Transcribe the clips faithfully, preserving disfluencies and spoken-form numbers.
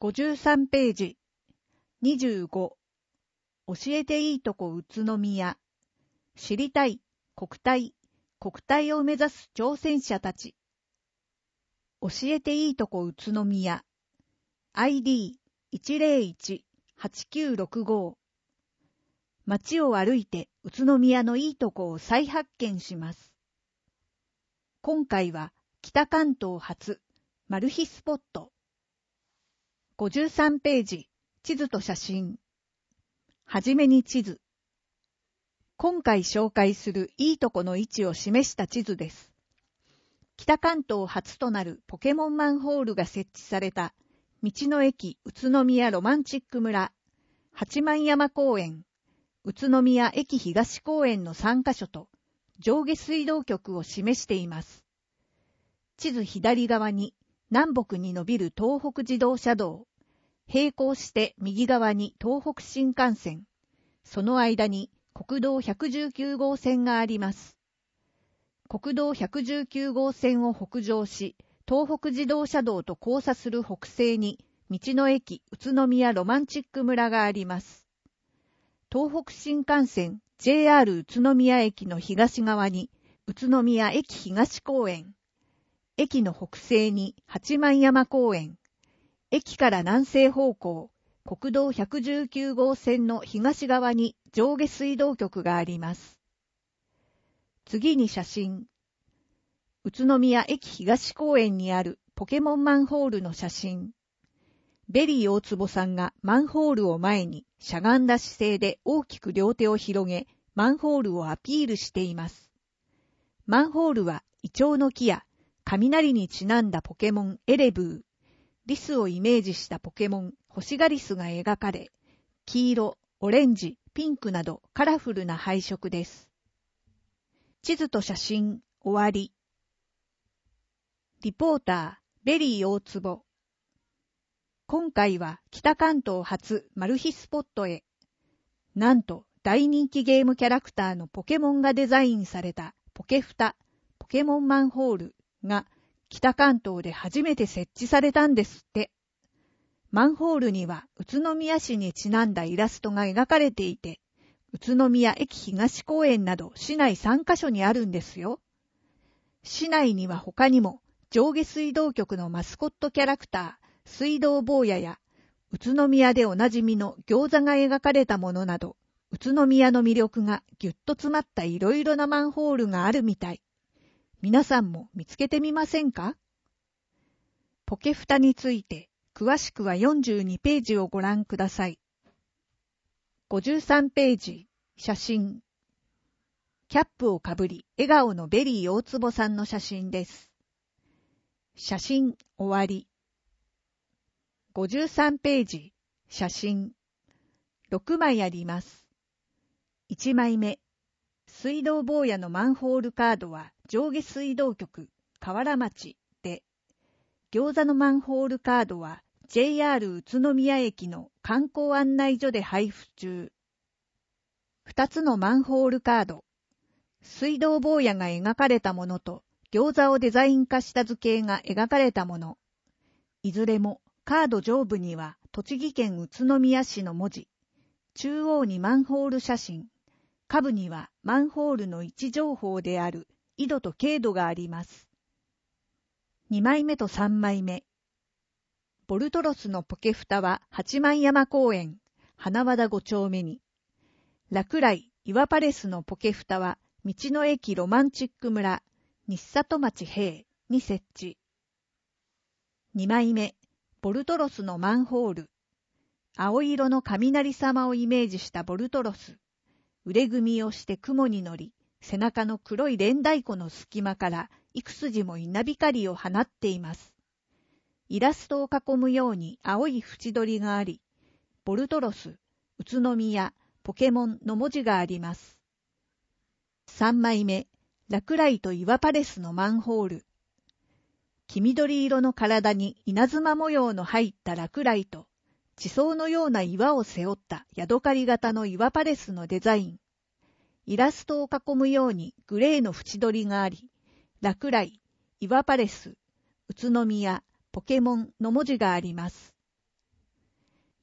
ごじゅうさんページにじゅうご教えていいとこ宇都宮知りたい国体国体を目指す挑戦者たち教えていいとこ宇都宮 アイディーいちゼロいちはちきゅうろくご 街を歩いて宇都宮のいいとこを再発見します。今回は北関東初マル秘スポットごじゅうさんページ地図と写真はじめに地図今回紹介するいいとこの位置を示した地図です。北関東初となるポケモンマンホールが設置された道の駅宇都宮ロマンチック村八幡山公園宇都宮駅東公園のさんカ所と上下水道局を示しています。地図左側に南北に伸びる東北自動車道、並行して右側に東北新幹線、その間に国道ひゃくじゅうきゅう号線があります。国道ひゃくじゅうきゅう号線を北上し、東北自動車道と交差する北西に道の駅宇都宮ロマンチック村があります。東北新幹線 ジェイアール 宇都宮駅の東側に宇都宮駅東公園、駅の北西に八幡山公園、駅から南西方向、国道ひゃくじゅうきゅう号線の東側に上下水道局があります。次に写真。宇都宮駅東公園にあるポケモンマンホールの写真。ベリー大坪さんがマンホールを前にしゃがんだ姿勢で大きく両手を広げ、マンホールをアピールしています。マンホールはイチョウの木や雷にちなんだポケモンエレブー、リスをイメージしたポケモンホシガリスが描かれ、黄色、オレンジ、ピンクなどカラフルな配色です。地図と写真、終わり。リポーター、ベリー大坪。今回は北関東初マル秘スポットへ。なんと大人気ゲームキャラクターのポケモンがデザインされたポケフタ、ポケモンマンホールが北関東で初めて設置されたんですって。マンホールには宇都宮市にちなんだイラストが描かれていて、宇都宮駅東公園など市内さんカ所にあるんですよ。市内には他にも上下水道局のマスコットキャラクター、水道坊やや、宇都宮でおなじみの餃子が描かれたものなど、宇都宮の魅力がぎゅっと詰まったいろいろなマンホールがあるみたい。皆さんも見つけてみませんか？ポケフタについて詳しくはよんじゅうにページをご覧ください。ごじゅうさんページ、写真。キャップをかぶり笑顔のベリー大坪さんの写真です。写真終わり。ごじゅうさんページ、写真。ろくまいあります。いちまいめ。水道坊やのマンホールカードは上下水道局河原町で、餃子のマンホールカードは ジェイアール 宇都宮駅の観光案内所で配布中。ふたつのマンホールカード、水道坊やが描かれたものと餃子をデザイン化した図形が描かれたもの。いずれもカード上部には栃木県宇都宮市の文字、中央にマンホール写真、下部にはマンホールの位置情報である緯度と経度があります。にまいめとさんまいめ。ボルトロスのポケフタは八幡山公園、花和田ご丁目に。ラクライ、岩パレスのポケフタは道の駅ロマンチック村、西里町平に設置。にまいめ。ボルトロスのマンホール。青色の雷様をイメージしたボルトロス。腕組みをして雲に乗り、背中の黒い連太鼓の隙間から幾筋も稲光を放っています。イラストを囲むように青い縁取りがあり、ボルトロス、宇都宮、ポケモンの文字があります。さんまいめ、ラクライと岩パレスのマンホール。黄緑色の体に稲妻模様の入ったラクライと、地層のような岩を背負ったヤドカリ型の岩パレスのデザイン。イラストを囲むようにグレーの縁取りがあり、ラクライ、岩パレス、宇都宮、ポケモンの文字があります。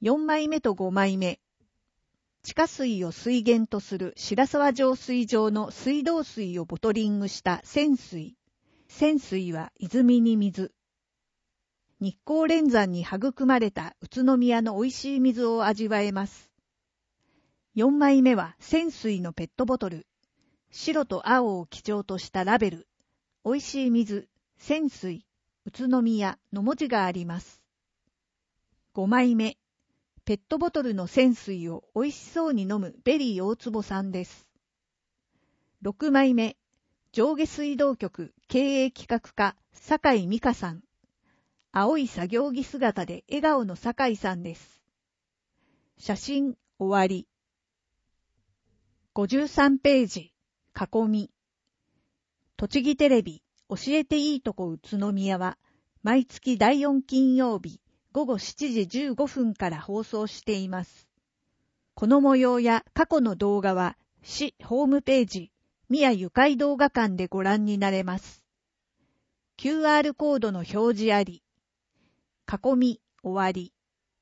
よんまいめとごまいめ。地下水を水源とする白沢浄水場の水道水をボトリングした泉水。泉水は泉に水。日光連山に育まれた宇都宮の美味しい水を味わえます。よんまいめは泉水のペットボトル。白と青を基調としたラベル。美味しい水、泉水、宇都宮の文字があります。ごまいめ。ペットボトルの泉水を美味しそうに飲むベリー大坪さんです。ろくまいめ。上下水道局経営企画課酒井美香さん。青い作業着姿で笑顔の酒井さんです。写真終わり。ごじゅうさんページ。囲み。栃木テレビ教えていいとこ宇都宮は毎月だいよん金曜日ごごしちじじゅうごふんから放送しています。この模様や過去の動画は市ホームページ宮ゆかい動画館でご覧になれます。キューアール コードの表示あり。囲み終わり。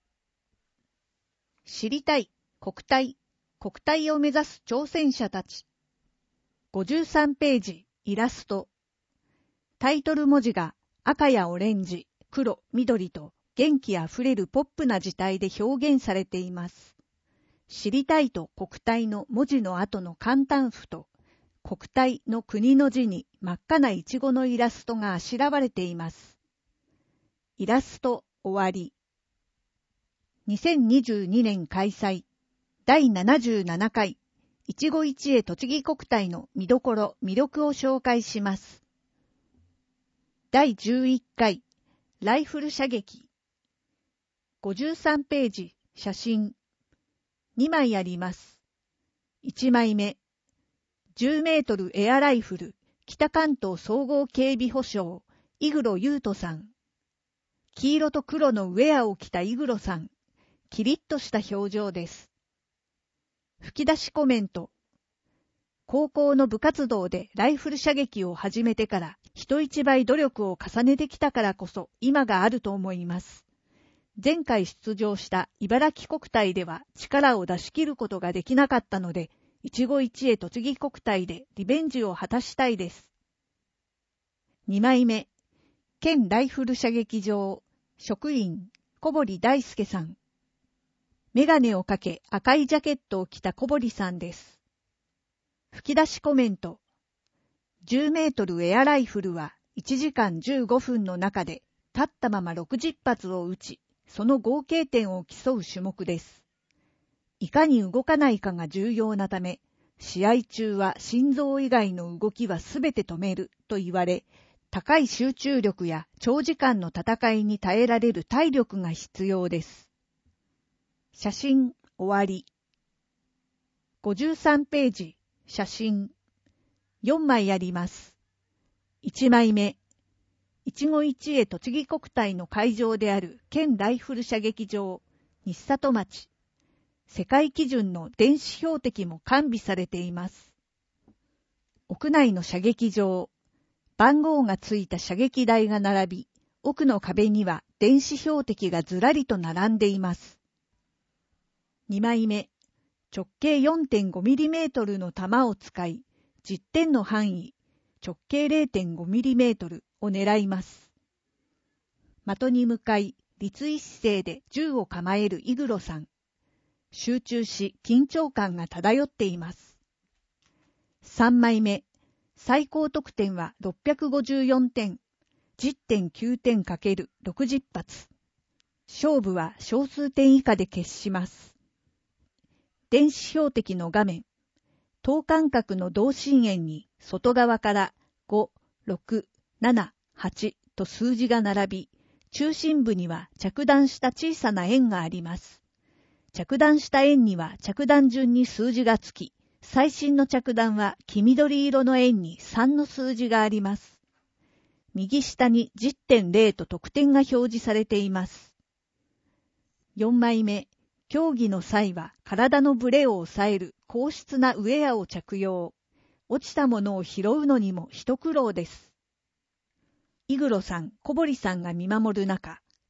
知りたい国体国体を目指す挑戦者たち。ごじゅうさんページイラスト。タイトル文字が赤やオレンジ、黒、緑と元気あふれるポップな字体で表現されています。知りたいと国体の文字の後の簡単符と国体の国の字に真っ赤なイチゴのイラストがあしらわれています。イラスト終わり。にせんにじゅうにねん開催だいななじゅうななかい一期一会栃木国体の見どころ魅力を紹介します。だいじゅういっかいライフル射撃。ごじゅうさんページ写真にまいあります。いちまいめじゅうメートルエアライフル北関東総合警備保障井黒優斗さん。黄色と黒のウェアを着た井黒さん。キリッとした表情です。吹き出しコメント。高校の部活動でライフル射撃を始めてから人一倍努力を重ねてきたからこそ今があると思います。前回出場した茨城国体では力を出し切ることができなかったので、一期一会栃木国体でリベンジを果たしたいです。にまいめ、県ライフル射撃場、職員、小堀大輔さん。メガネをかけ赤いジャケットを着た小堀さんです。吹き出しコメント。じゅうメートルエアライフルはいちじかんじゅうごふんの中で立ったままろくじゅっぱつを撃ち、その合計点を競う種目です。いかに動かないかが重要なため、試合中は心臓以外の動きはすべて止めると言われ、高い集中力や長時間の戦いに耐えられる体力が必要です。写真終わり。ごじゅうさんページ写真よんまいあります。いちまいめ、一期一会栃木国体の会場である県ライフル射撃場西里町。世界基準の電子標的も完備されています。屋内の射撃場、番号がついた射撃台が並び、奥の壁には電子標的がずらりと並んでいます。にまいめ、直径 よんてんごミリメートル の弾を使い、じゅってんの範囲、直径 れいてんごミリメートル を狙います。的に向かい、立位姿勢で銃を構える井黒さん。集中し、緊張感が漂っています。さんまいめ、最高得点はろっぴゃくごじゅうよんてん、じゅってんきゅうてんかけるろくじゅっぱつ。勝負は小数点以下で決します。電子標的の画面、等間隔の同心円に外側からご、ろく、なな、はちと数字が並び、中心部には着弾した小さな円があります。着弾した円には着弾順に数字がつき、最新の着弾は黄緑色の円にさんの数字があります。右下に じゅってんれい と得点が表示されています。よんまいめ、競技の際は体のブレを抑える硬質なウェアを着用。落ちたものを拾うのにも一苦労です。井黒さん、小堀さんが見守る中、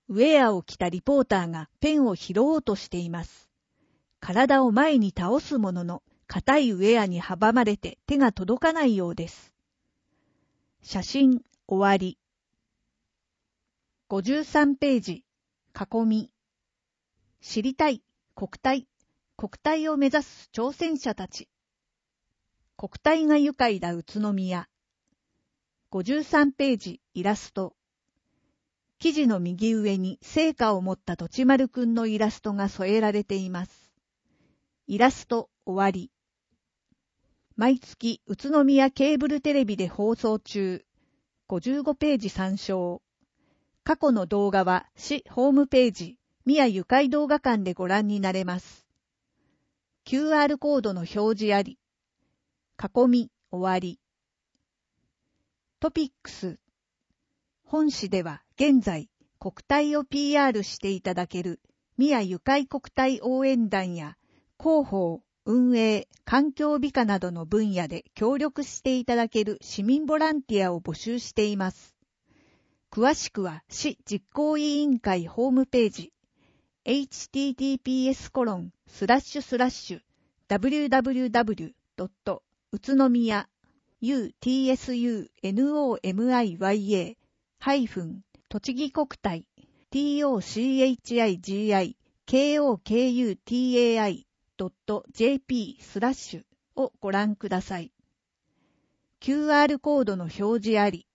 ウェアを着たリポーターがペンを拾おうとしています。体を前に倒すものの、硬いウェアに阻まれて手が届かないようです。写真終わり。ごじゅうさんページ、囲み。知りたい、国体、国体を目指す挑戦者たち。国体が愉快だ宇都宮。ごじゅうさんページ、イラスト。記事の右上に聖火を持ったとちまるくんのイラストが添えられています。イラスト終わり。毎月宇都宮ケーブルテレビで放送中。ごじゅうごページ参照。過去の動画は市ホームページ、宮ゆかい動画館でご覧になれます。キューアール コードの表示あり。囲み終わり。トピックス。本誌では現在国体を ピーアール していただける宮ゆかい国体応援団や広報、運営、環境美化などの分野で協力していただける市民ボランティアを募集しています。詳しくは市実行委員会ホームページ エイチティーティーピーエスコロンスラッシュスラッシュダブリューダブリューダブリュードット宇都宮 ユーティーエスユーエヌオーエムアイワイエー ハイフン栃木国体 トチギコクタイ ドット ジェーピー スラッシュをご覧ください。キューアール コードの表示あり。